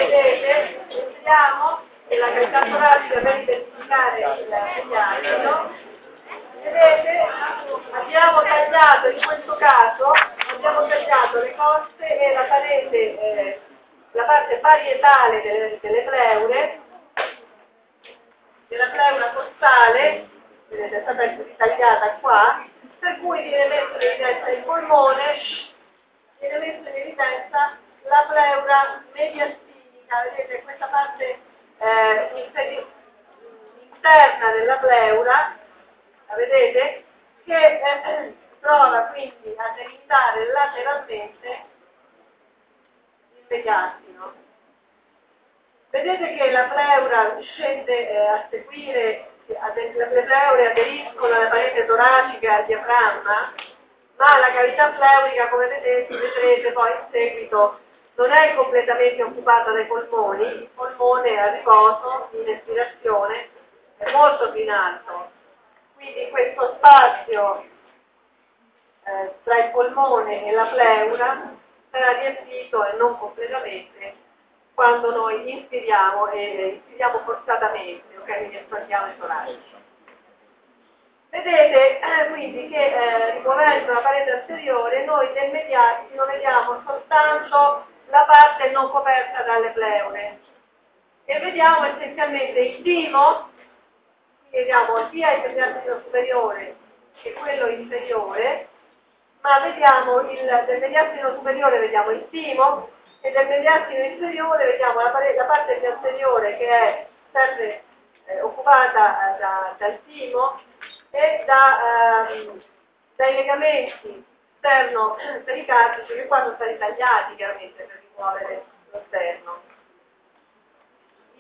vedete, vediamo che la cavità toracica per identificare il mediastino. Vedete, abbiamo tagliato, in questo caso, abbiamo tagliato le coste e la parete, la parte parietale delle pleure, della pleura costale, vedete, è stata ritagliata qua, per cui viene messo in evidenza il polmone, viene messo in evidenza la pleura mediastinica, vedete, questa parte interna della pleura, la vedete, che prova quindi a delimitare lateralmente il mediastino. Vedete che la pleura scende a seguire, le pleure aderiscono alla parete toracica e al diaframma, ma la cavità pleurica, come vedrete poi in seguito, non è completamente occupata dai polmoni, il polmone a riposo, in espirazione, è molto più in alto. Quindi questo spazio tra il polmone e la pleura sarà riempito e non completamente quando noi inspiriamo e inspiriamo forzatamente, ok? Quindi espandiamo il torace. Vedete quindi che rimuovendo la parete anteriore noi nel mediastino vediamo soltanto la parte non coperta dalle pleure e vediamo essenzialmente il timo, vediamo sia il mediastino superiore che quello inferiore, ma vediamo del mediastino superiore vediamo il timo e del mediastino inferiore vediamo la parte più anteriore che è sempre occupata dal timo e dai legamenti sterno-pericardici che qua sono stati tagliati chiaramente per rimuovere lo sterno. I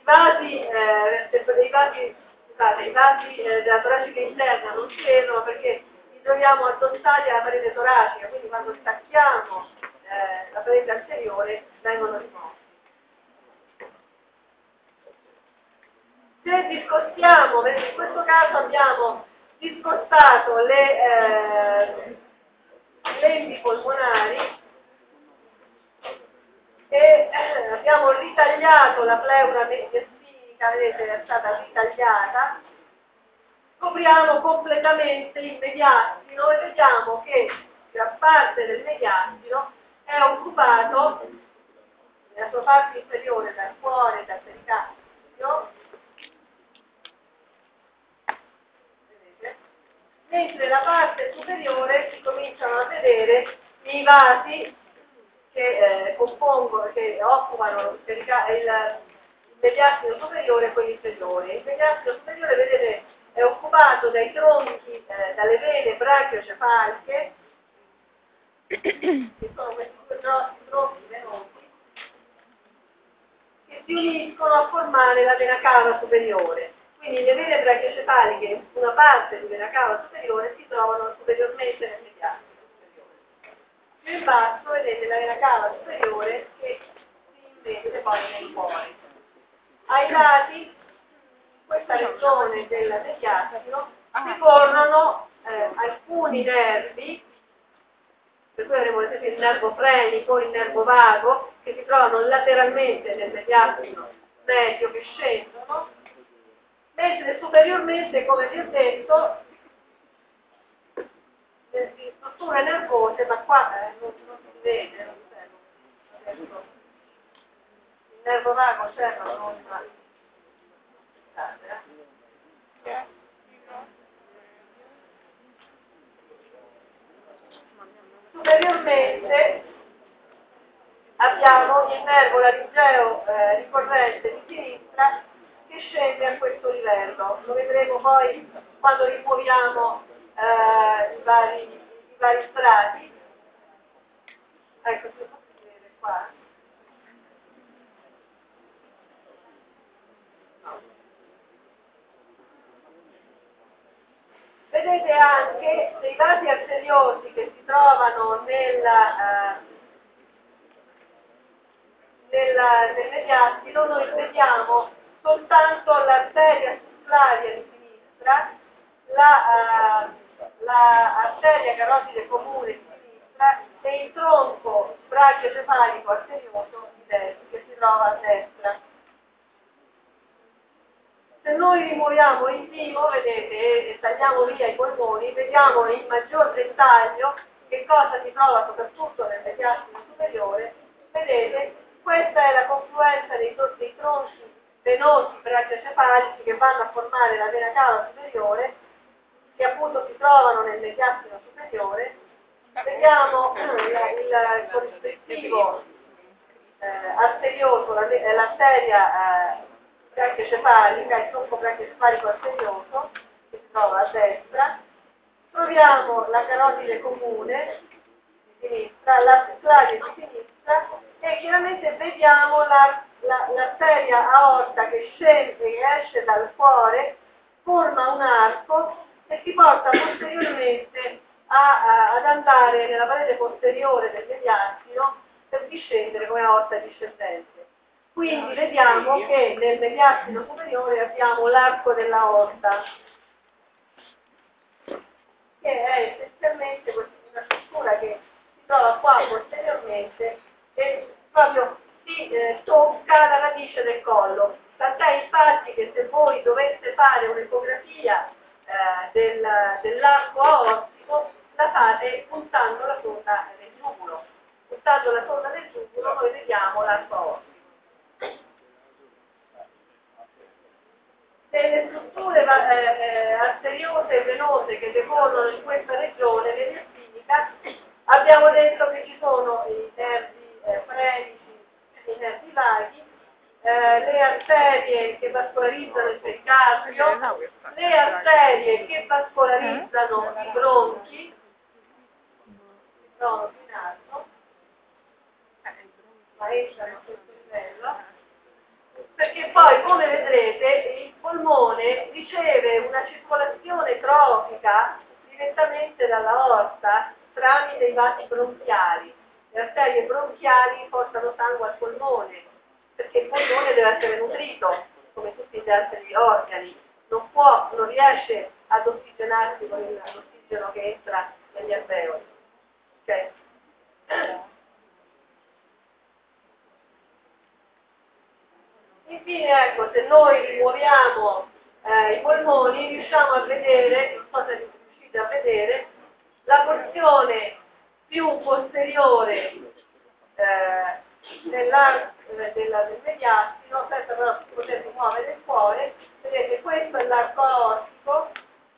vasi della toracica interna non si vedono perché li troviamo addossati alla parete toracica, quindi quando stacchiamo la parete anteriore vengono rimossi. Se discostiamo, perché in questo caso abbiamo discostato le lenti polmonari e abbiamo ritagliato la pleura mediastinica, vedete, è stata ritagliata, scopriamo completamente il mediastino e vediamo che gran parte del mediastino è occupato nella sua parte inferiore dal cuore e dal pericardio, mentre la parte superiore si cominciano a vedere i vasi che occupano il mediastino superiore e quelli inferiori. Il mediastino superiore, vedete, è occupato dai tronchi, dalle vene brachiocefaliche, che sono questi due grossi tronchi venosi, che si uniscono a formare la vena cava superiore. Quindi le vene brachiocefaliche, una parte di vena cava superiore, si trovano superiormente nel mediastino superiore. Più in basso vedete la vena cava superiore che si investe poi nei cuori. Ai lati, in questa regione del mediastino, ricorrono alcuni nervi, per cui avremo ad esempio il nervo frenico, il nervo vago, che si trovano lateralmente nel mediastino medio che scendono, mentre superiormente, come vi ho detto, di strutture nervose, ma qua non si vede, non si vede. Il nervo vago c'è, ma non superiormente abbiamo il nervo laringeo ricorrente di sinistra che scende a questo livello. Lo vedremo poi quando rimuoviamo i vari strati. Ecco, se si vede qua. No. Vedete anche dei vasi arteriosi che si trovano nel mediastino, noi vediamo soltanto l'arteria sufflavia di sinistra, l'arteria carotide comune di sinistra e il tronco brachiocefalico arterioso di che si trova a destra. Se noi rimuoviamo il vivo, vedete, e tagliamo via i polmoni, vediamo in maggior dettaglio che cosa si trova soprattutto nel mediastino superiore. Vedete, questa è la confluenza dei tronchi venosi brachiocefalici che vanno a formare la vena cava superiore, che appunto si trovano nel mediastino superiore. Vediamo il corrispettivo arterioso, l'arteria brachiocefalica, il tronco brachiocefalico arterioso, che si trova a destra. Troviamo la carotide comune di sinistra, l'arteria di sinistra, e chiaramente vediamo l'arteria aorta che scende e esce dal cuore, forma un arco e si porta posteriormente ad andare nella parete posteriore del mediastino per discendere come aorta discendente. Quindi vediamo che nel mediastino superiore abbiamo l'arco dell'aorta, che è essenzialmente una struttura che si trova qua posteriormente e proprio si tocca la radice del collo. Tant'è infatti che se voi doveste fare un'ecografia dell'arco aortico, la fate puntando la sonda del giugulo. Puntando la sonda del giugulo noi vediamo l'arco aortico. Delle strutture arteriose e venose che decorrono in questa regione mediastinica, abbiamo detto che ci sono i nervi frenici, i nervi vaghi, le arterie che vascolarizzano il pericardio, le arterie che vascolarizzano i bronchi, si trovano in alto, ma entrano a questo livello. Perché poi, come vedrete, il polmone riceve una circolazione trofica direttamente dall'aorta tramite i vasi bronchiali. Le arterie bronchiali portano sangue al polmone, perché il polmone deve essere nutrito, come tutti gli altri organi. Non riesce ad ossigenarsi con l'ossigeno che entra negli alveoli. Okay. Infine, ecco, se noi rimuoviamo i polmoni, riusciamo a vedere, non so se riuscite a vedere, la porzione più posteriore del mediastino, senza però poter muovere il cuore. Vedete, questo è l'arco aortico,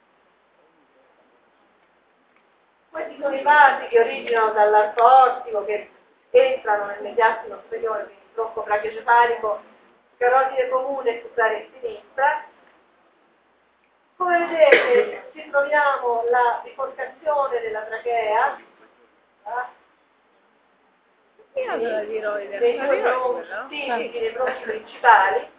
questi sono i vasi che originano dall'arco aortico, che entrano nel mediastino superiore, quindi il tronco brachiocefalico, carotide comune e sucrare sinistra. Come vedete ci troviamo la biforcazione della trachea, dei bronchi principali.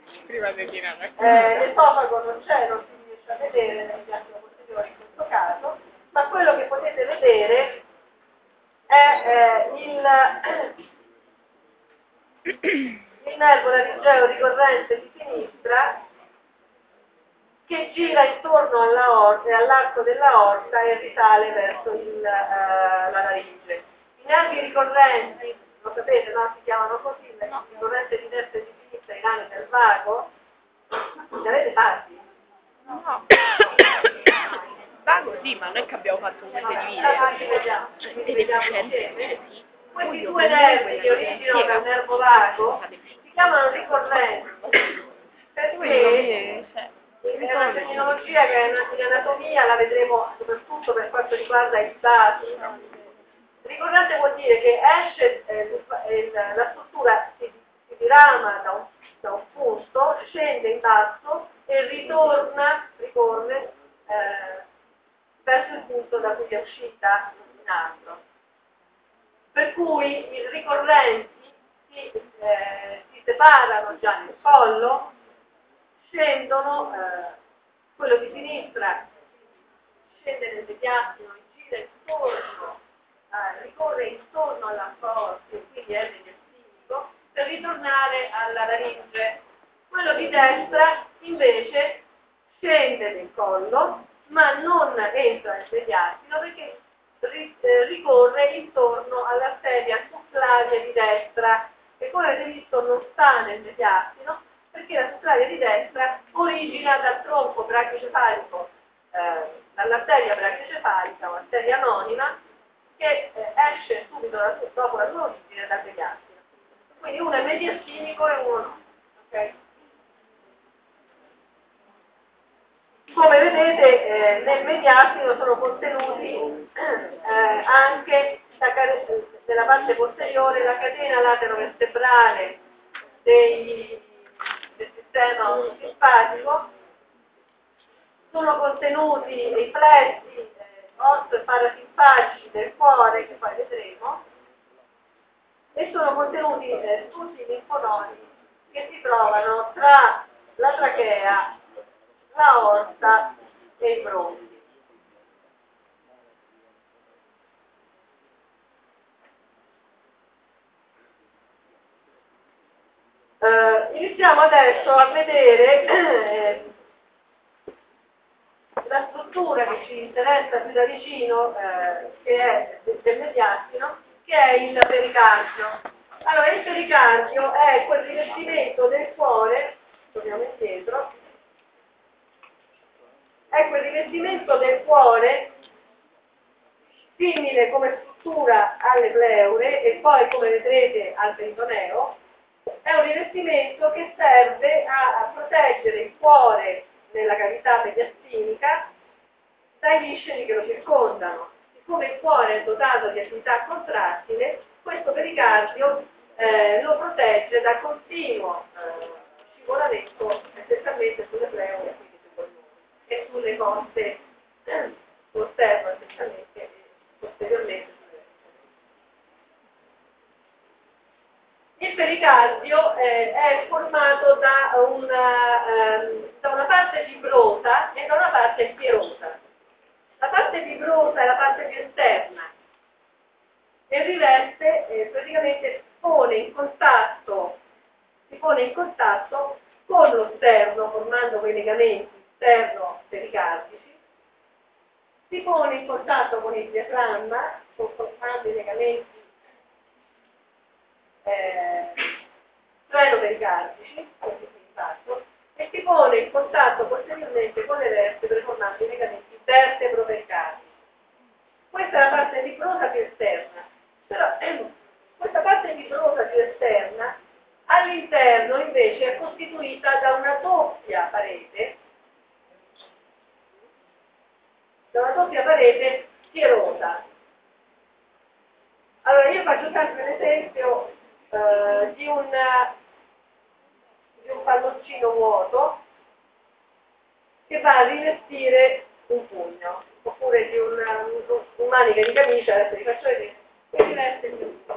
L'esofago non c'è, non si riesce a vedere nel mediastino posteriore in questo caso, ma quello che potete vedere è il nervo laringeo ricorrente di sinistra che gira intorno all'arco dell'aorta e risale verso la laringe. I nervi ricorrenti, lo sapete, no? Si chiamano così, il ricorrente di destra e di sinistra, i rami del vago. Li avete fatti? No. Vago sì, ma non è che abbiamo fatto un mese di video. Questi due nervi che originano dal nervo vago si chiamano ricorrenti perché è una terminologia che in anatomia la vedremo soprattutto per quanto riguarda i stati. Ricorrente vuol dire che esce la struttura si dirama da un punto, scende in basso e ricorre verso il punto da cui è uscita in alto. Per cui i ricorrenti si separano già nel collo, scendono, quello di sinistra scende nel mediastino, gira intorno, ricorre intorno all'arco aortico, quindi è mediastinico, per ritornare alla laringe. Quello di destra invece scende nel collo, ma non entra nel mediastino perché ricorre intorno all'arteria sufflavia di destra, che come avete visto non sta nel mediastino, perché la sucraria di destra origina dal tronco brachiocefalico, dall'arteria brachiocefalica o arteria anonima, che esce subito dopo la sua origine dal mediastino. Quindi uno è mediastinico e uno no. Okay? Come vedete nel mediastino sono contenuti anche nella parte posteriore la catena laterovertebrale del sistema simpatico, sono contenuti i riflessi osso e parasimpatici del cuore, che poi vedremo, e sono contenuti tutti i linfonodi che si trovano tra la trachea, l'aorta e i bronchi. Iniziamo adesso a vedere la struttura che ci interessa più da vicino, che è del mediastino, che è il pericardio. Allora, il pericardio è quel rivestimento del cuore, torniamo indietro, è quel rivestimento del cuore simile come struttura alle pleure e poi, come vedrete, al peritoneo. È un rivestimento che serve a proteggere il cuore nella cavità mediastinica dai visceri che lo circondano. Siccome il cuore è dotato di attività contrattile, questo pericardio lo protegge da continuo scivolamento essenzialmente sulle pleure e quindi sui polmoni e sulle cosce lo sterno essenzialmente e posteriormente sulle Il pericardio è formato da una parte fibrosa e da una parte spierosa. La parte fibrosa è la parte più esterna e riveste, praticamente si pone in contatto con lo sterno, formando quei legamenti sterno-pericardici, si pone in contatto con il diaframma, formando i legamenti sfenopericardici, e si pone in contatto posteriormente con le vertebre formando i legamenti vertebropericardici. Questa è la parte fibrosa più esterna, però questa parte fibrosa più esterna all'interno invece è costituita da una doppia parete schierosa. Allora io faccio sempre l'esempio di un palloncino vuoto che va a rivestire un pugno, oppure di un manica di camicia, adesso vi faccio vedere, che riveste il pugno.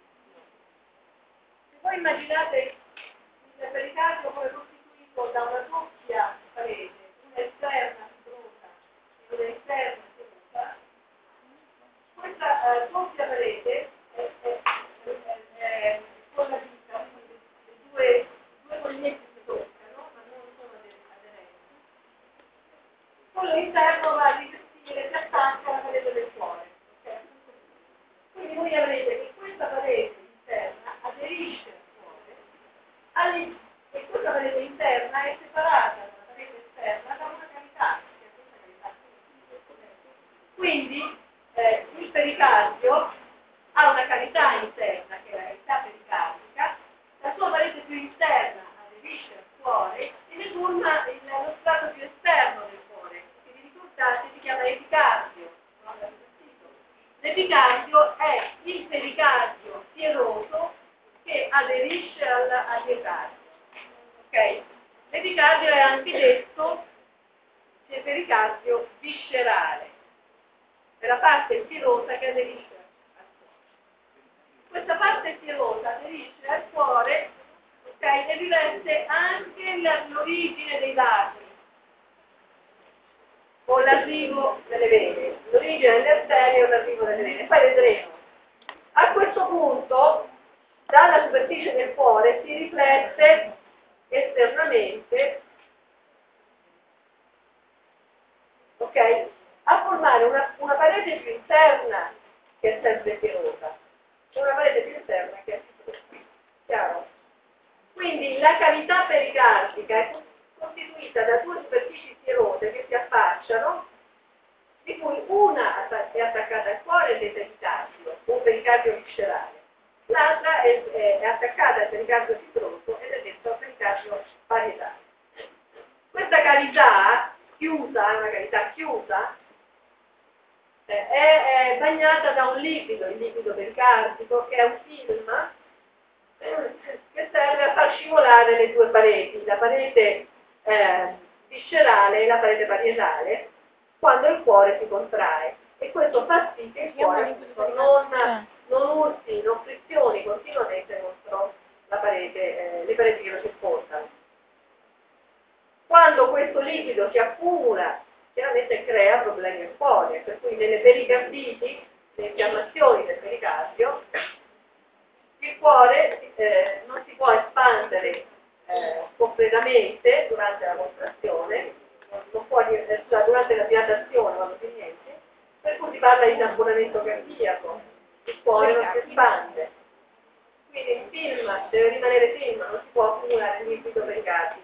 Se voi immaginate il pericardio come costituito da una doppia parete, una esterna fibrosa e una interna fibrosa, questa doppia parete è quella di due colletti si toccano, ma non sono aderenti. Quello interno va a rivestire, si attacca alla parete del cuore. Okay? Quindi voi avrete che questa parete interna aderisce al cuore e questa parete interna è separata dalla parete esterna da una cavità, che è questa cavità. Quindi il pericardio ha una cavità interna, che è la cavità pericardica, la sua parete più interna aderisce al cuore e ne forma lo strato più esterno del cuore, che vi ricordate si chiama epicardio. No? L'epicardio è il pericardio spieroso che aderisce al miocardio. Okay? L'epicardio è anche detto del pericardio viscerale, è la parte spierosa che aderisce al cuore. Questa parte spierosa aderisce al cuore, okay, e riveste anche l'origine dei lacri o l'arrivo delle vene, l'origine delle arterie o l'arrivo delle vene. Poi vedremo. A questo punto, dalla superficie del cuore si riflette esternamente, ok? A formare una parete più interna che è sempre spierosa e una parete più interna che è fibrosa. Chiaro? Quindi la cavità pericardica è costituita da due superfici sierose che si affacciano, di cui una è attaccata al cuore del pericardio, un pericardio viscerale, l'altra è attaccata al pericardio fibroso ed è detto pericardio parietale. Questa cavità chiusa, una cavità chiusa, è bagnata da un liquido, il liquido pericardico, che è un film che serve a far scivolare le due pareti, la parete viscerale e la parete parietale, quando il cuore si contrae. E questo fa sì che il cuore non urti, non frizioni continuamente contro la parete, le pareti che lo circondano. Quando questo liquido si accumula, chiaramente crea problemi al cuore, per cui nelle pericarditi, le infiammazioni del pericardio, il cuore non si può espandere completamente durante la contrazione, durante la dilatazione, quando si niente, per cui si parla di tamponamento cardiaco, il cuore non si espande. Quindi il film deve rimanere film, non si può accumulare il liquido pericardico.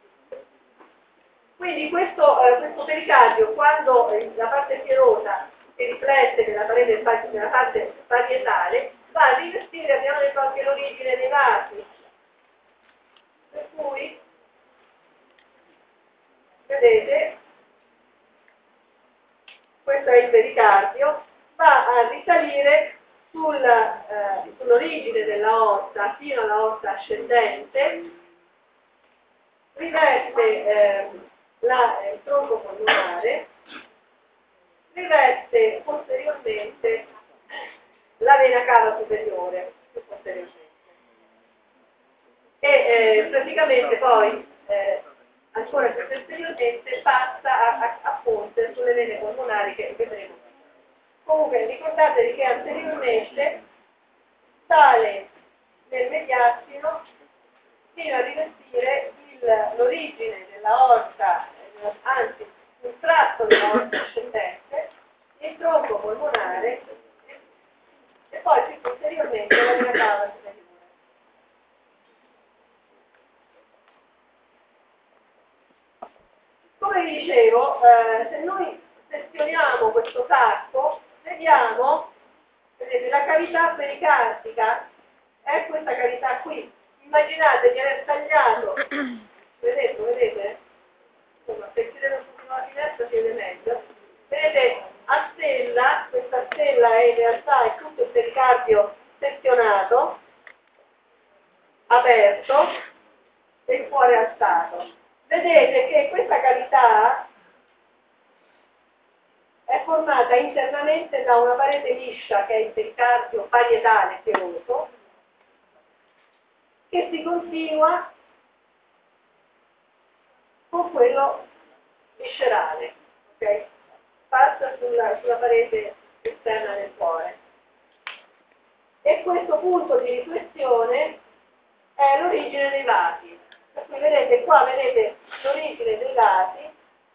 Quindi questo pericardio, quando la parte sierosa si riflette nella parte parietale, va a rivestire, abbiamo detto, anche l'origine dei vasi. Per cui, vedete, questo è il pericardio, va a risalire sull'origine dell'aorta fino all'aorta ascendente, riveste il tronco polmonare, riveste posteriormente la vena cava superiore, più posteriormente. E praticamente poi, ancora più posteriormente, passa a ponte sulle vene polmonari che vedremo. Comunque ricordatevi che anteriormente sale nel mediastino fino a rivestire l'origine dell'aorta, anzi un tratto dell'aorta ascendente, il tronco polmonare e poi più posteriormente la vena cava superiore. Come vi dicevo, se noi sezioniamo questo sacco, vediamo, vedete, la cavità pericardica è questa cavità qui. Immaginate di aver tagliato, vedete? Insomma, se chiudete un pochino la finestra si vede meglio. Vedete, a stella, questa stella in realtà è tutto il pericardio sezionato, aperto e il cuore alzato. Vedete che questa cavità è formata internamente da una parete liscia che è il pericardio parietale sieroso, che si continua con quello viscerale, ok? Passa sulla parete esterna del cuore. E questo punto di riflessione è l'origine dei vasi. Per cui vedete qua, vedete l'origine dei vasi,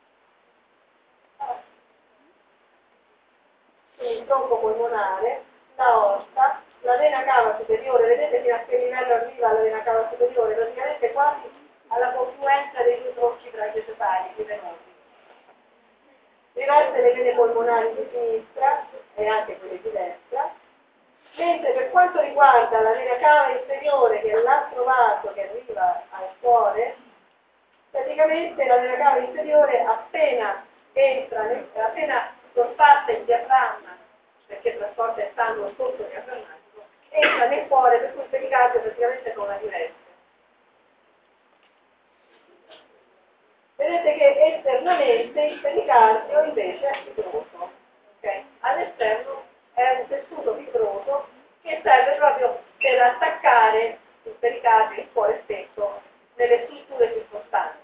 il tronco polmonare, l'aorta, la vena cava superiore, vedete fino a che livello arriva la vena cava superiore, praticamente quasi alla confluenza dei due tronchi brachiocepalici venosi. Riveste le vene polmonari di sinistra e anche quelle di destra, mentre per quanto riguarda la vena cava inferiore, che è l'altro vaso che arriva al cuore, praticamente la vena cava inferiore appena sorpassa il diaframma, perché trasporta il sangue sotto il diaframmatico, entra nel cuore, per cui il pericardio praticamente non la riveste. Vedete che esternamente il pericardio invece è fibroso, okay? All'esterno è un tessuto fibroso che serve proprio per attaccare il pericardio, il cuore stesso, nelle strutture circostanti.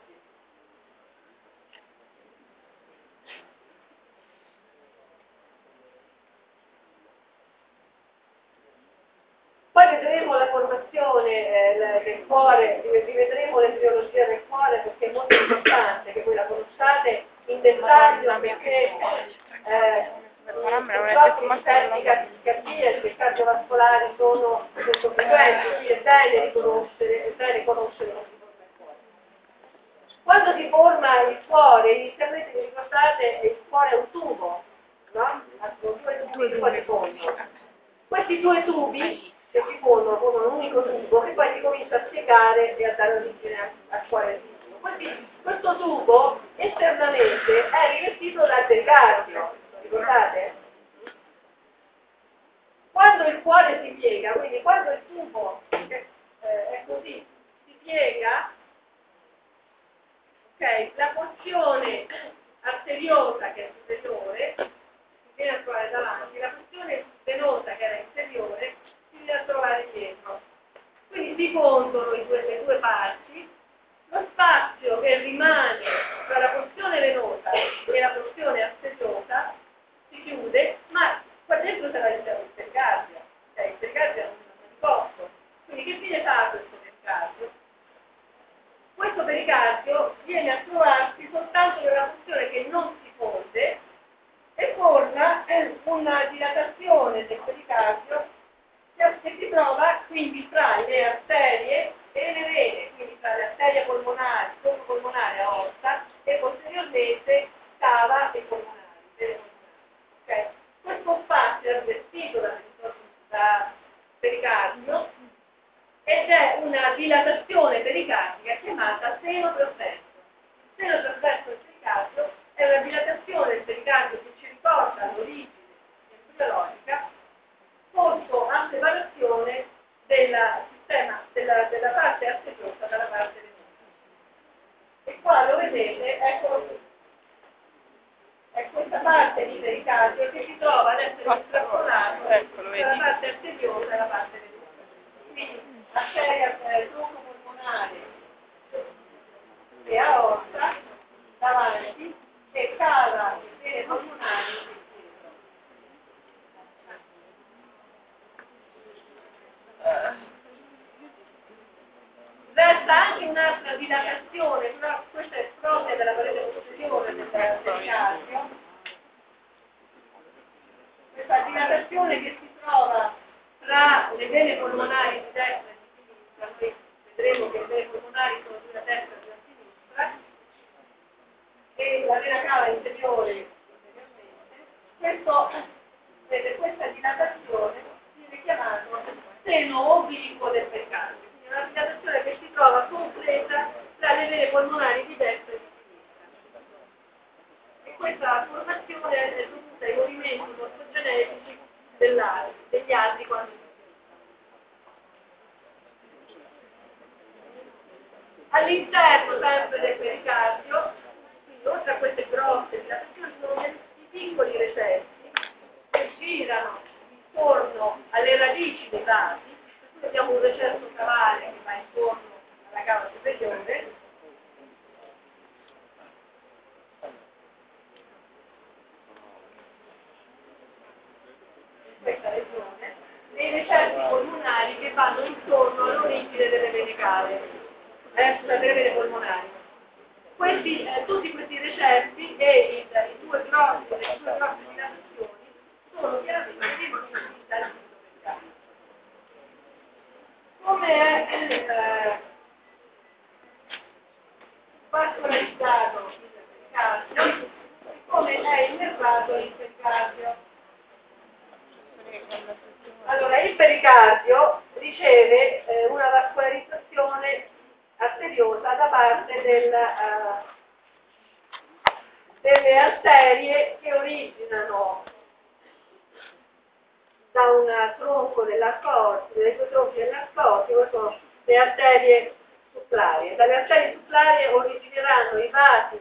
Poi vedremo la formazione del cuore, rivedremo l'embriologia del cuore perché è molto importante che voi la conosciate in dettaglio perché purtroppo in tecnica cardiaca e cardiovascolari sono molto frequenti, quindi è bene conoscere questi forma. Quando si forma il cuore, inizialmente vi ricordate il cuore è un tubo, no? Due tubi che poi si fondono. Questi due tubi che si fondono con un unico tubo che poi si comincia a piegare e a dare origine al cuore del tubo. Questo tubo esternamente è rivestito dal pericardio, ricordate? Quando il cuore si piega, quindi quando il tubo è così, si piega, ok, la porzione arteriosa che è superiore si viene a trovare davanti, la porzione venosa che era inferiore si viene a trovare dietro. Quindi si fondono le due parti, lo spazio che rimane tra la porzione venosa e la porzione arteriosa si chiude, ma qua dentro sarà il pericardio, il pericardio è un posto. Quindi che fine fa questo pericardio? Questo pericardio viene a trovarsi soltanto nella porzione che non si fonde e forma una dilatazione del pericardio che si trova quindi tra le arterie e le vene, quindi tra le arterie polmonari, polmonare aorta e posteriormente cava e polmonari. Okay. Questo spazio è rivestito da pericardio ed è una dilatazione pericardica chiamata seno trasverso. Il seno trasverso del pericardio è una dilatazione del pericardio che ci riporta all'origine embriologica sotto a separazione della parte arteriosa dalla parte venosa. E qua lo vedete, eccolo qui. È questa parte di pericardio che si trova ad essere estrapolato tra la parte arteriosa e la parte venosa. Quindi arteria tronco polmonare e aorta davanti e cava e vene polmonari. Resta anche un'altra dilatazione, però questa è propria della parete posteriore del pericardio. Questa dilatazione che si trova tra le vene polmonari di destra e di sinistra, noi vedremo che le vene polmonari sono di una destra e di una sinistra, e la vena cava inferiore questa dilatazione viene chiamata seno obliquo del pericardio. Una dilatazione che si trova compresa tra le vene polmonari di destra e di sinistra. E questa formazione è dovuta ai movimenti morfogenetici degli altri quando si all'interno sempre del pericardio, quindi oltre a queste grosse dilatazioni, sono dei piccoli recessi che girano intorno alle radici dei vasi. Abbiamo un recesso cavale che va intorno alla cava superiore in questa regione e i recessi polmonari che vanno intorno all'origine delle vene cave, delle vene polmonari. Tutti questi recessi e le due grosse dilatazioni sono chiaramente definiti dal sito. Come è vascolarizzato il pericardio, come è innervato il pericardio. Allora, il pericardio riceve una vascolarizzazione arteriosa da parte delle arterie che originano da un tronco dell'arco aortico, dai due tronchi dell'arco aortico sono le arterie suppurarie. Dalle arterie suppurarie origineranno i vasi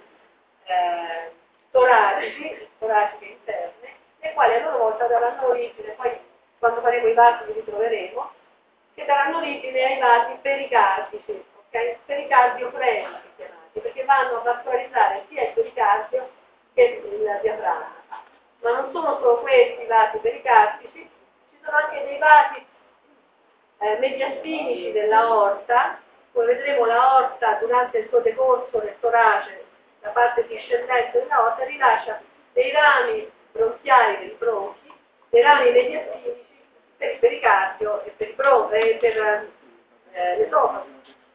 toraciche interne, le quali a loro volta daranno origine, poi quando faremo i vasi li ritroveremo, che daranno origine ai vasi pericardici, ok? Pericardiopreni chiamati, perché vanno a vascolarizzare sia il pericardio che il diaframma. Ma non sono solo questi i vasi pericardici, ci sono anche dei vasi mediastinici dell'aorta. Come vedremo l'aorta durante il suo decorso nel torace, la parte discendente dell'aorta rilascia dei rami bronchiali dei bronchi, dei rami mediastinici per il pericardio e per i bronchi e per l'esofago.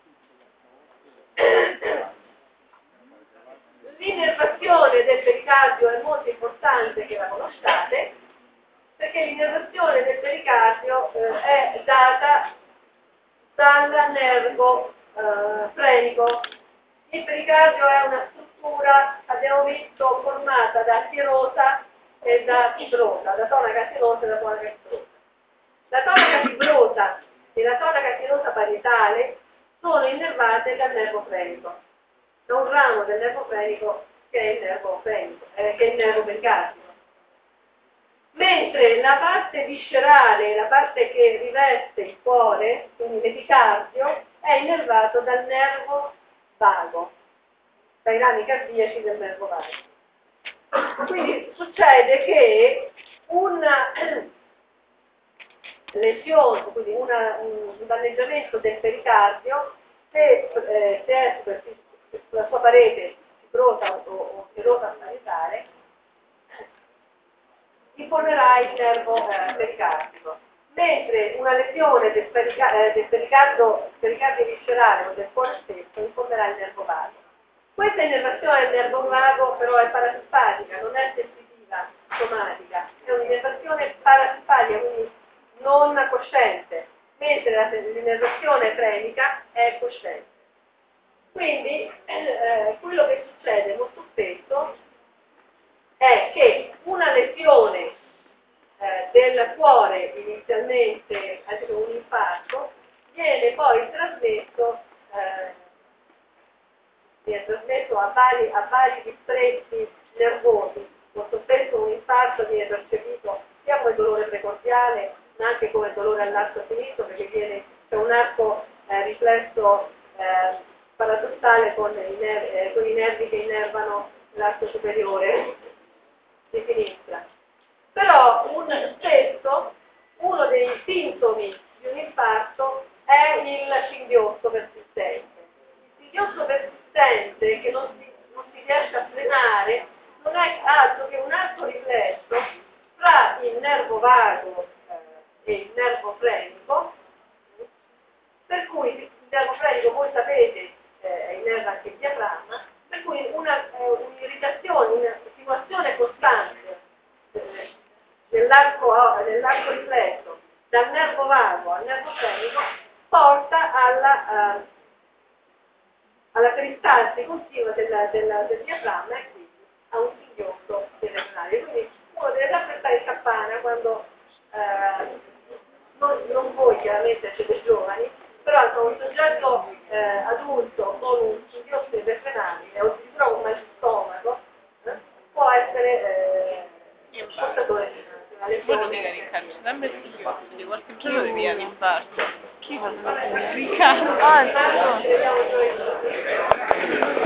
L'innervazione del pericardio è molto importante che la conosciate, perché l'innervazione del pericardio è data dal nervo frenico. Il pericardio è una struttura, abbiamo visto, formata da sierosa e da fibrosa, da tonaca sierosa e da tonaca fibrosa. La tonaca fibrosa e la tonaca sierosa parietale sono innervate dal nervo frenico, da un ramo del nervo frenico che è il nervo frenico, che è il nervo pericardico. Mentre la parte viscerale, la parte che riveste il cuore, quindi l'epicardio, è innervato dal nervo vago, dai rami cardiaci del nervo vago. Quindi succede che una lesione, quindi un danneggiamento del pericardio, se è sulla sua parete fibrosa o serosa parietale, informerà il nervo pericardico, mentre una lesione del pericardio viscerale o del cuore stesso informerà il nervo vago. Questa innervazione del nervo vago però è parasimpatica, non è sensitiva, somatica, è un'innervazione parasimpatica, quindi non cosciente, mentre l'innervazione frenica è cosciente. Quindi quello che succede molto spesso è che una lesione del cuore, inizialmente anche un infarto, viene poi trasmesso a vari distretti nervosi. Molto spesso un infarto viene percepito sia come dolore precordiale, ma anche come dolore all'arco sinistro, perché c'è un arco riflesso paradossale con i nervi che innervano l'arco superiore di sinistra. Però spesso uno dei sintomi di un infarto è il singhiozzo persistente. Il singhiozzo persistente che non si riesce a frenare non è altro che un arco riflesso tra il nervo vago e il nervo frenico, per cui il nervo frenico, voi sapete, innerva anche il diaframma, per cui un'irritazione, una stimolazione costante dell'arco riflesso dal nervo vago al nervo frenico porta alla peristalsi continua del diaframma e quindi a un singhiozzo cerebrale. Quindi uno deve sempre stare in campana quando non voi chiaramente siete giovani, però un soggetto adulto con un singhiozzo iperfrenabile o addirittura con un mal di stomaco può essere portatore di una Voi non lesione. dica Riccardo, sempre singhiozzi, qualche giorno devi all'infarto. Chi fa Riccardo? Ah, Ci vediamo noi.